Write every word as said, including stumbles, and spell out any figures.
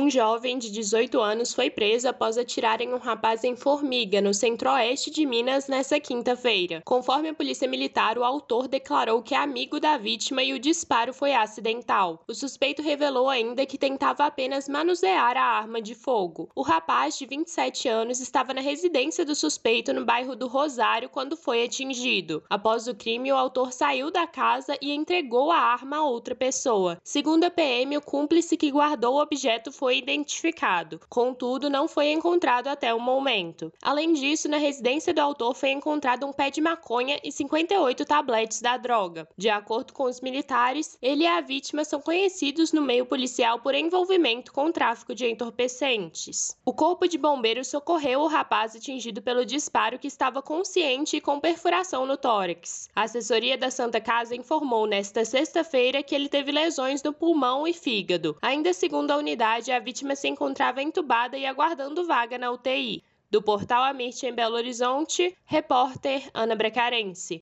Um jovem de dezoito anos foi preso após atirar em um rapaz em Formiga, no centro-oeste de Minas, nesta quinta-feira. Conforme a polícia militar, o autor declarou que é amigo da vítima e o disparo foi acidental. O suspeito revelou ainda que tentava apenas manusear a arma de fogo. O rapaz, de vinte e sete anos, estava na residência do suspeito no bairro do Rosário quando foi atingido. Após o crime, o autor saiu da casa e entregou a arma a outra pessoa. Segundo a P M, o cúmplice que guardou o objeto foi foi identificado, contudo, não foi encontrado até o momento. Além disso, na residência do autor foi encontrado um pé de maconha e cinquenta e oito tabletes da droga. De acordo com os militares, ele e a vítima são conhecidos no meio policial por envolvimento com tráfico de entorpecentes. O corpo de bombeiros socorreu o rapaz atingido pelo disparo, que estava consciente e com perfuração no tórax. A assessoria da Santa Casa informou nesta sexta-feira que ele teve lesões no pulmão e fígado. Ainda segundo a unidade, a vítima se encontrava entubada e aguardando vaga na U T I. Do portal Amirte em Belo Horizonte, repórter Ana Bracarense.